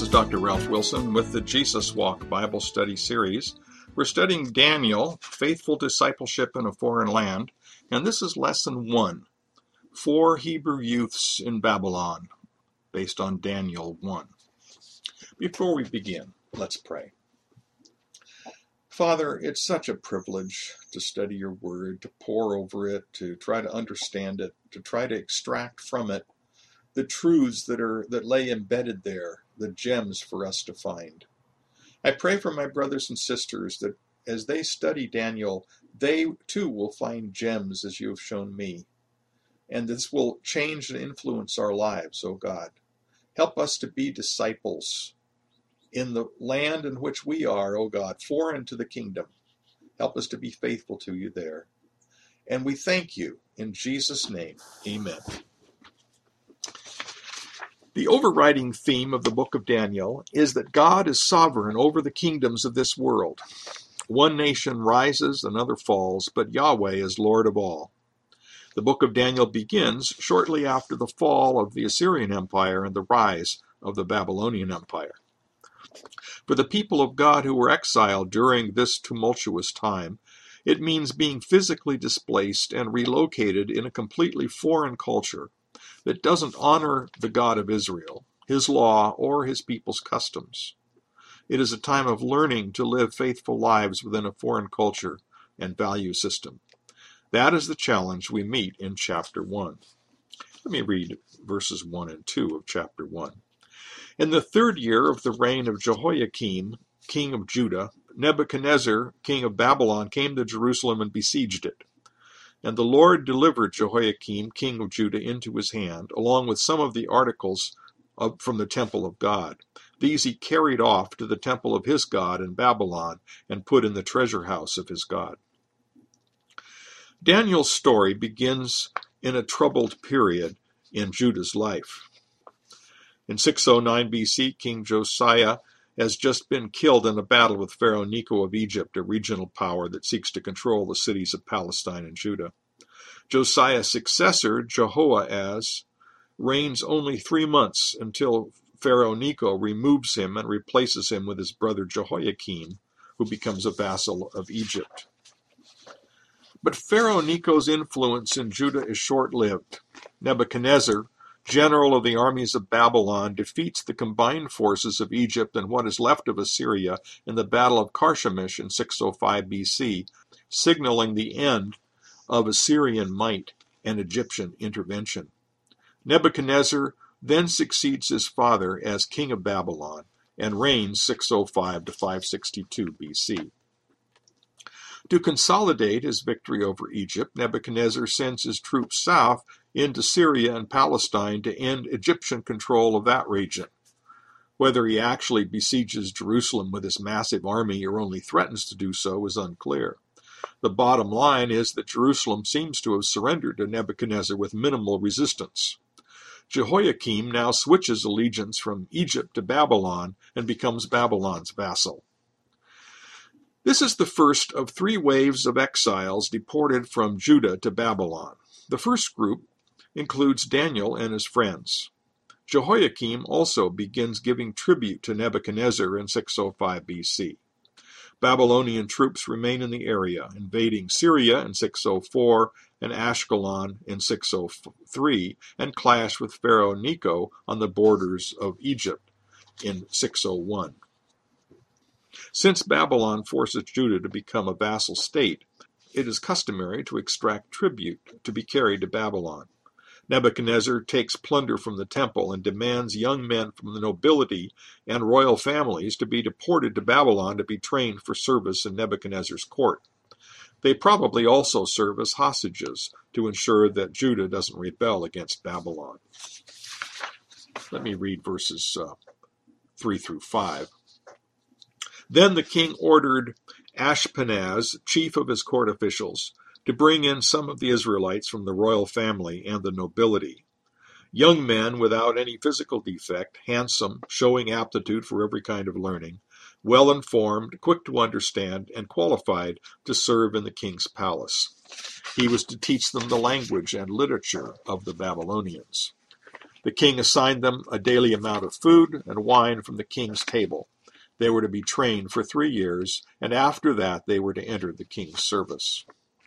is Dr. Ralph Wilson with the Jesus Walk Bible Study Series. We're studying Daniel, Faithful Discipleship in a Foreign Land, and this is Lesson 1, 4 Hebrew Youths in Babylon, based on Daniel 1. Before we begin, let's pray. Father, it's such a privilege to study your word, to pore over it, to try to understand it, to try to extract from it the truths that lay embedded there, the gems for us to find. I pray for my brothers and sisters that as they study Daniel, they too will find gems as you have shown me. And this will change and influence our lives, O God. Help us to be disciples in the land in which we are, O God, foreign to the kingdom. Help us to be faithful to you there. And we thank you in Jesus' name. Amen. The overriding theme of the book of Daniel is that God is sovereign over the kingdoms of this world. One nation rises, another falls, but Yahweh is Lord of all. The book of Daniel begins shortly after the fall of the Assyrian Empire and the rise of the Babylonian Empire. For the people of God who were exiled during this tumultuous time, it means being physically displaced and relocated in a completely foreign culture that doesn't honor the God of Israel, his law, or his people's customs. It is a time of learning to live faithful lives within a foreign culture and value system. That is the challenge we meet in chapter 1. Let me read verses 1 and 2 of chapter 1. In the 3rd year of the reign of Jehoiakim, king of Judah, Nebuchadnezzar, king of Babylon, came to Jerusalem and besieged it. And the Lord delivered Jehoiakim, king of Judah, into his hand, along with some of the articles from the temple of God. These he carried off to the temple of his God in Babylon and put in the treasure house of his God. Daniel's story begins in a troubled period in Judah's life. In 609 BC, King Josiah has just been killed in a battle with Pharaoh Necho of Egypt, a regional power that seeks to control the cities of Palestine and Judah. Josiah's successor, Jehoahaz, reigns only 3 months until Pharaoh Necho removes him and replaces him with his brother Jehoiakim, who becomes a vassal of Egypt. But Pharaoh Necho's influence in Judah is short-lived. Nebuchadnezzar, general of the armies of Babylon, defeats the combined forces of Egypt and what is left of Assyria in the Battle of Carchemish in 605 BC, signaling the end of Assyrian might and Egyptian intervention. Nebuchadnezzar then succeeds his father as king of Babylon and reigns 605 to 562 BC. To consolidate his victory over Egypt, Nebuchadnezzar sends his troops south into Syria and Palestine to end Egyptian control of that region. Whether he actually besieges Jerusalem with his massive army or only threatens to do so is unclear. The bottom line is that Jerusalem seems to have surrendered to Nebuchadnezzar with minimal resistance. Jehoiakim now switches allegiance from Egypt to Babylon and becomes Babylon's vassal. This is the first of 3 waves of exiles deported from Judah to Babylon. The first group includes Daniel and his friends. Jehoiakim also begins giving tribute to Nebuchadnezzar in 605 BC. Babylonian troops remain in the area, invading Syria in 604 and Ashkelon in 603, and clash with Pharaoh Necho on the borders of Egypt in 601. Since Babylon forces Judah to become a vassal state, it is customary to extract tribute to be carried to Babylon. Nebuchadnezzar takes plunder from the temple and demands young men from the nobility and royal families to be deported to Babylon to be trained for service in Nebuchadnezzar's court. They probably also serve as hostages to ensure that Judah doesn't rebel against Babylon. Let me read verses 3 through 5. Then the king ordered Ashpenaz, chief of his court officials, to bring in some of the Israelites from the royal family and the nobility. Young men without any physical defect, handsome, showing aptitude for every kind of learning, well-informed, quick to understand, and qualified to serve in the king's palace. He was to teach them the language and literature of the Babylonians. The king assigned them a daily amount of food and wine from the king's table. They were to be trained for 3 years, and after that they were to enter the king's service.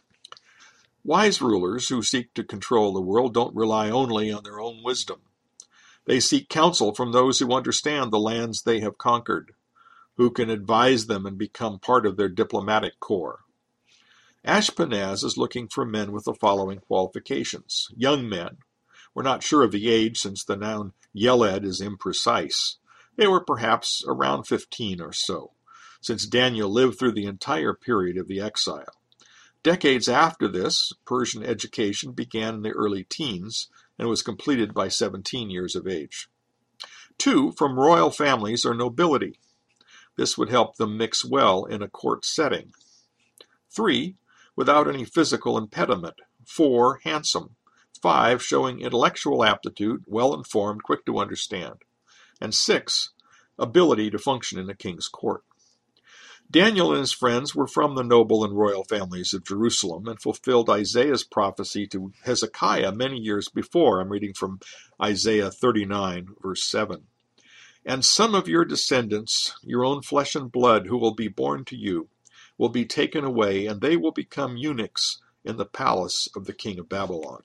Wise rulers who seek to control the world don't rely only on their own wisdom. They seek counsel from those who understand the lands they have conquered, who can advise them and become part of their diplomatic corps. Ashpenaz is looking for men with the following qualifications. Young men. We're not sure of the age since the noun yeled is imprecise. They were perhaps around 15 or so, since Daniel lived through the entire period of the exile. Decades after this, Persian education began in the early teens and was completed by 17 years of age. 2, from royal families or nobility. This would help them mix well in a court setting. 3, without any physical impediment. 4, handsome. 5, showing intellectual aptitude, well-informed, quick to understand. And 6, ability to function in a king's court. Daniel and his friends were from the noble and royal families of Jerusalem and fulfilled Isaiah's prophecy to Hezekiah many years before. I'm reading from Isaiah 39, verse 7. And some of your descendants, your own flesh and blood, who will be born to you, will be taken away, and they will become eunuchs in the palace of the king of Babylon.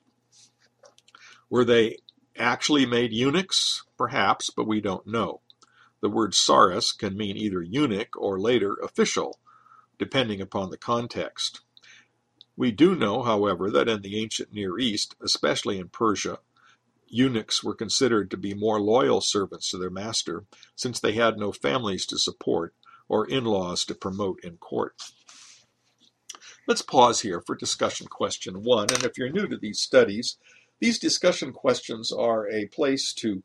Were they actually made eunuchs? Perhaps, but we don't know. The word saras can mean either eunuch or later official, depending upon the context. We do know, however, that in the ancient Near East, especially in Persia, eunuchs were considered to be more loyal servants to their master, since they had no families to support or in-laws to promote in court. Let's pause here for discussion question 1, and if you're new to these studies, these discussion questions are a place to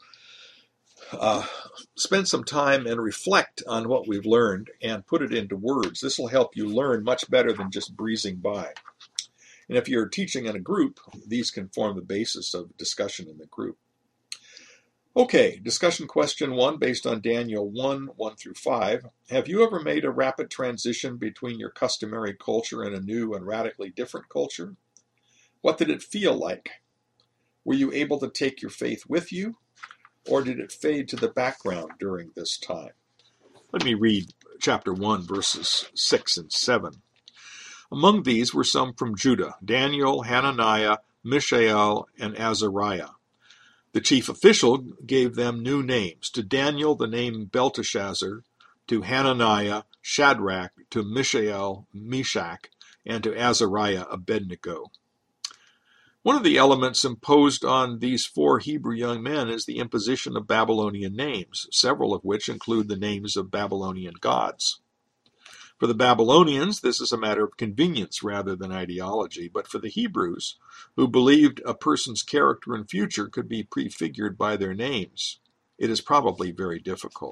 spend some time and reflect on what we've learned and put it into words. This will help you learn much better than just breezing by. And if you're teaching in a group, these can form the basis of discussion in the group. Okay, discussion question 1 based on Daniel 1, 1 through 5. Have you ever made a rapid transition between your customary culture and a new and radically different culture? What did it feel like? Were you able to take your faith with you, or did it fade to the background during this time? Let me read chapter 1, verses 6 and 7. Among these were some from Judah: Daniel, Hananiah, Mishael, and Azariah. The chief official gave them new names. To Daniel the name Belteshazzar, to Hananiah Shadrach, to Mishael Meshach, and to Azariah Abednego. One of the elements imposed on these 4 Hebrew young men is the imposition of Babylonian names, several of which include the names of Babylonian gods. For the Babylonians, this is a matter of convenience rather than ideology, but for the Hebrews, who believed a person's character and future could be prefigured by their names, it is probably very difficult.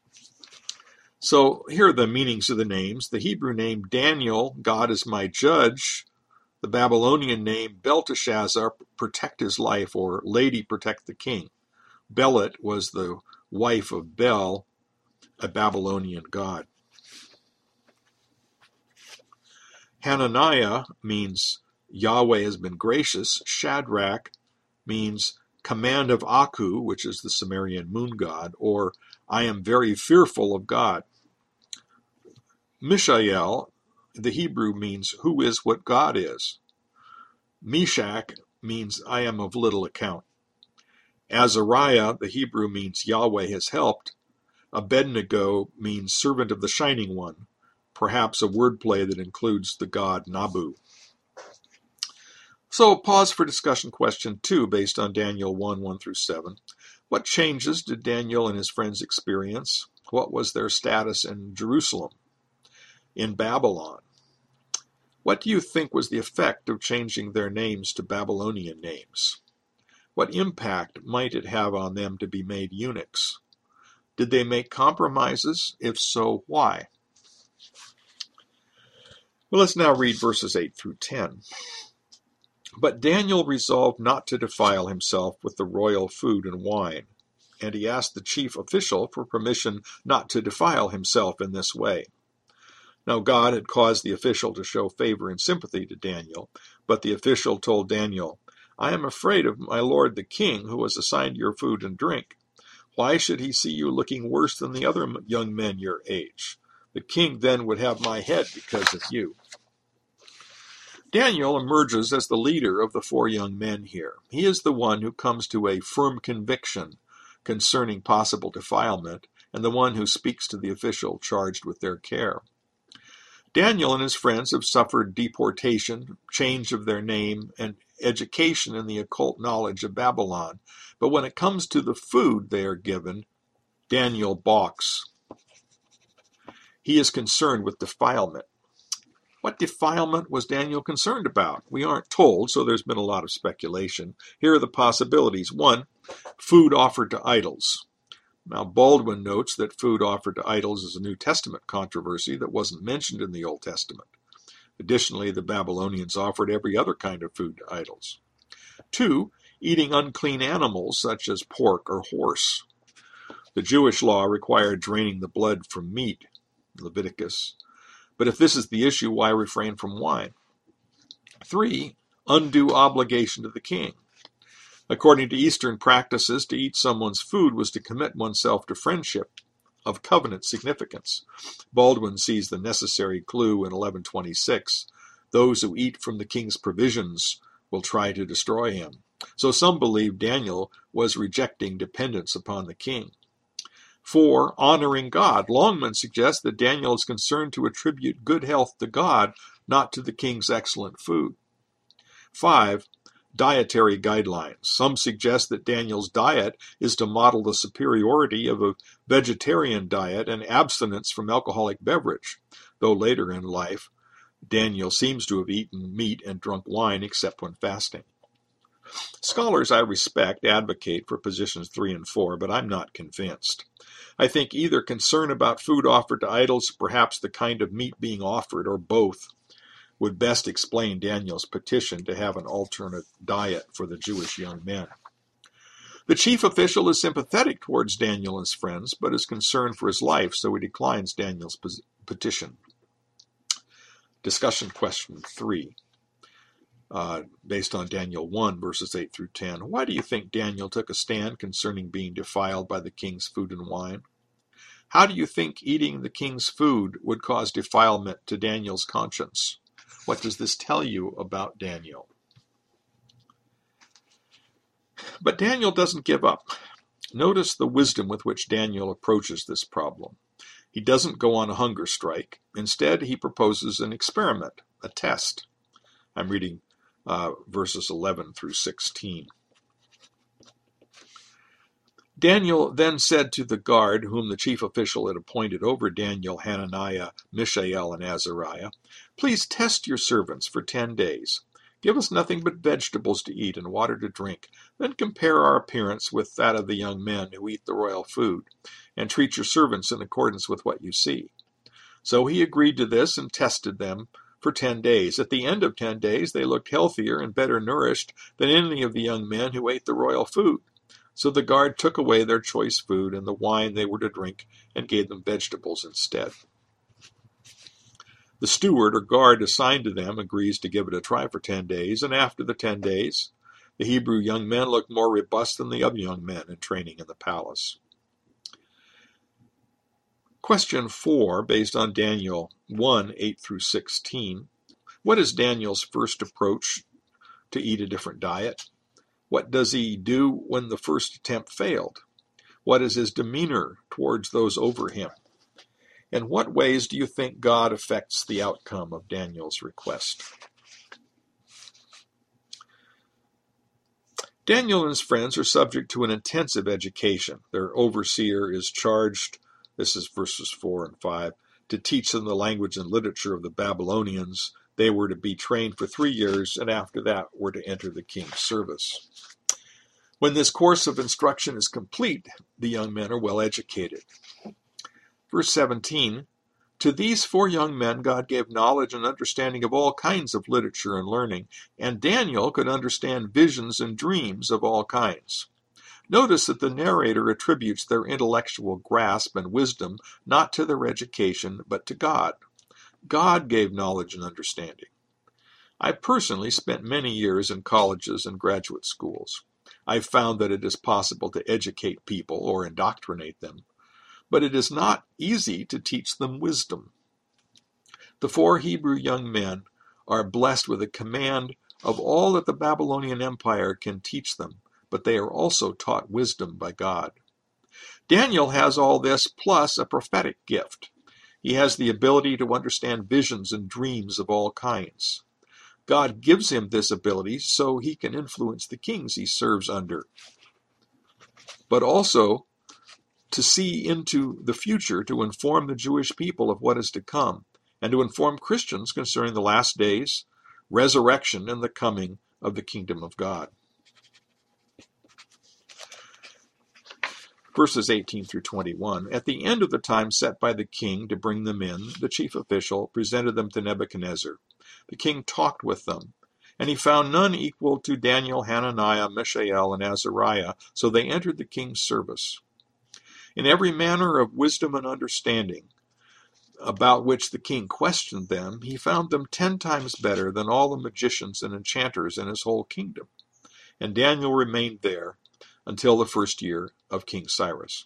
So here are the meanings of the names. The Hebrew name Daniel, God is my judge. The Babylonian name Belteshazzar, protect his life, or lady protect the king. Belit was the wife of Bel, a Babylonian god. Hananiah means Yahweh has been gracious. Shadrach means command of Aku, which is the Sumerian moon god, or I am very fearful of God. Mishael, the Hebrew, means who is what God is. Meshach means I am of little account. Azariah, the Hebrew, means Yahweh has helped. Abednego means servant of the Shining One, perhaps a wordplay that includes the god Nabu. So pause for discussion question 2 based on Daniel 1, 1 through 7. What changes did Daniel and his friends experience? What was their status in Jerusalem? In Babylon? What do you think was the effect of changing their names to Babylonian names? What impact might it have on them to be made eunuchs? Did they make compromises? If so, why? Well, let's now read verses 8 through 10. But Daniel resolved not to defile himself with the royal food and wine, and he asked the chief official for permission not to defile himself in this way. Now God had caused the official to show favor and sympathy to Daniel, but the official told Daniel, I am afraid of my lord the king, who has assigned your food and drink. Why should he see you looking worse than the other young men your age? The king then would have my head because of you." Daniel emerges as the leader of the 4 young men here. He is the one who comes to a firm conviction concerning possible defilement, and the one who speaks to the official charged with their care. Daniel and his friends have suffered deportation, change of their name, and education in the occult knowledge of Babylon. But when it comes to the food they are given, Daniel balks. He is concerned with defilement. What defilement was Daniel concerned about? We aren't told, so there's been a lot of speculation. Here are the possibilities. 1, food offered to idols. Now, Baldwin notes that food offered to idols is a New Testament controversy that wasn't mentioned in the Old Testament. Additionally, the Babylonians offered every other kind of food to idols. 2, eating unclean animals such as pork or horse. The Jewish law required draining the blood from meat, Leviticus. But if this is the issue, why refrain from wine? 3, undue obligation to the king. According to Eastern practices, to eat someone's food was to commit oneself to friendship of covenant significance. Baldwin sees the necessary clue in 1126. Those who eat from the king's provisions will try to destroy him. So some believe Daniel was rejecting dependence upon the king. 4, honoring God. Longman suggests that Daniel is concerned to attribute good health to God, not to the king's excellent food. 5, dietary guidelines. Some suggest that Daniel's diet is to model the superiority of a vegetarian diet and abstinence from alcoholic beverage, though later in life, Daniel seems to have eaten meat and drunk wine except when fasting. Scholars I respect advocate for positions 3 and 4, but I'm not convinced. I think either concern about food offered to idols, perhaps the kind of meat being offered, or both, would best explain Daniel's petition to have an alternate diet for the Jewish young men. The chief official is sympathetic towards Daniel and his friends, but is concerned for his life, so he declines Daniel's petition. Discussion question 3. Based on Daniel 1, verses 8 through 10. Why do you think Daniel took a stand concerning being defiled by the king's food and wine? How do you think eating the king's food would cause defilement to Daniel's conscience? What does this tell you about Daniel? But Daniel doesn't give up. Notice the wisdom with which Daniel approaches this problem. He doesn't go on a hunger strike. Instead, he proposes an experiment, a test. I'm reading verses 11 through 16. Daniel then said to the guard, whom the chief official had appointed over Daniel, Hananiah, Mishael, and Azariah, "Please test your servants for 10 days. Give us nothing but vegetables to eat and water to drink. Then compare our appearance with that of the young men who eat the royal food, and treat your servants in accordance with what you see." So he agreed to this and tested them for 10 days. At the end of 10 days, they looked healthier and better nourished than any of the young men who ate the royal food. So the guard took away their choice food and the wine they were to drink and gave them vegetables instead. The steward or guard assigned to them agrees to give it a try for 10 days, and after the 10 days, the Hebrew young men looked more robust than the other young men in training in the palace. Question 4, based on Daniel 1, 8 through 16. What is Daniel's first approach to eat a different diet? What does he do when the first attempt failed? What is his demeanor towards those over him? In what ways do you think God affects the outcome of Daniel's request? Daniel and his friends are subject to an intensive education. Their overseer is charged, this is verses 4 and 5, to teach them the language and literature of the Babylonians. They were to be trained for 3 years, and after that were to enter the king's service. When this course of instruction is complete, the young men are well educated. Verse 17, to these 4 young men God gave knowledge and understanding of all kinds of literature and learning, and Daniel could understand visions and dreams of all kinds. Notice that the narrator attributes their intellectual grasp and wisdom not to their education, but to God. God gave knowledge and understanding. I personally spent many years in colleges and graduate schools. I've found that it is possible to educate people or indoctrinate them, but it is not easy to teach them wisdom. The 4 Hebrew young men are blessed with a command of all that the Babylonian Empire can teach them, but they are also taught wisdom by God. Daniel has all this plus a prophetic gift. He has the ability to understand visions and dreams of all kinds. God gives him this ability so he can influence the kings he serves under, but also to see into the future to inform the Jewish people of what is to come, and to inform Christians concerning the last days, resurrection, and the coming of the kingdom of God. Verses 18 through 21. At the end of the time set by the king to bring them in, the chief official presented them to Nebuchadnezzar. The king talked with them, and he found none equal to Daniel, Hananiah, Mishael, and Azariah, so they entered the king's service. In every manner of wisdom and understanding, about which the king questioned them, he found them 10 times better than all the magicians and enchanters in his whole kingdom. And Daniel remained there until the first year of King Cyrus.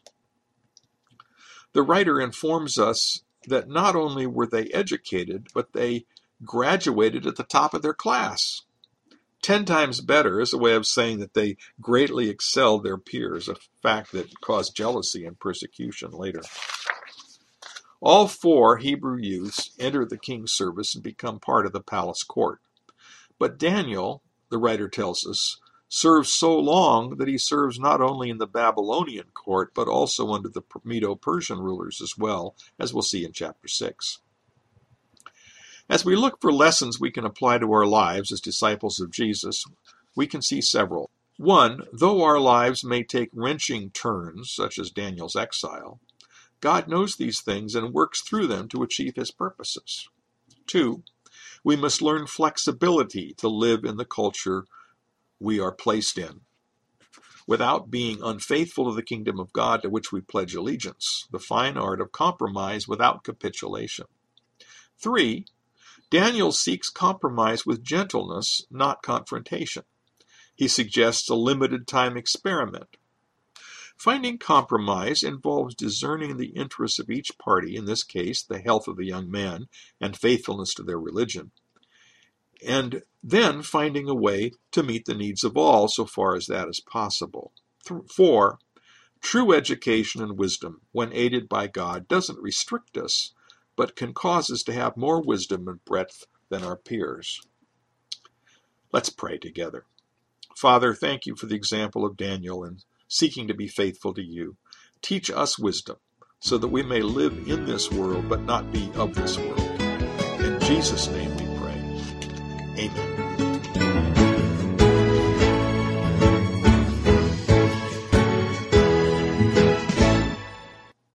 The writer informs us that not only were they educated, but they graduated at the top of their class. 10 times better is a way of saying that they greatly excelled their peers, a fact that caused jealousy and persecution later. All 4 Hebrew youths enter the king's service and become part of the palace court. But Daniel, the writer tells us, serves so long that he serves not only in the Babylonian court, but also under the Medo-Persian rulers as well, as we'll see in chapter 6. As we look for lessons we can apply to our lives as disciples of Jesus, we can see several. 1, though our lives may take wrenching turns, such as Daniel's exile, God knows these things and works through them to achieve his purposes. 2, we must learn flexibility to live in the culture we are placed in, without being unfaithful to the kingdom of God to which we pledge allegiance, the fine art of compromise without capitulation. 3, Daniel seeks compromise with gentleness, not confrontation. He suggests a limited time experiment. Finding compromise involves discerning the interests of each party, in this case, the health of the young man and faithfulness to their religion, and then finding a way to meet the needs of all so far as that is possible. 4, true education and wisdom, when aided by God, doesn't restrict us, but can cause us to have more wisdom and breadth than our peers. Let's pray together. Father, thank you for the example of Daniel in seeking to be faithful to you. Teach us wisdom so that we may live in this world but not be of this world. In Jesus' name we pray. Amen.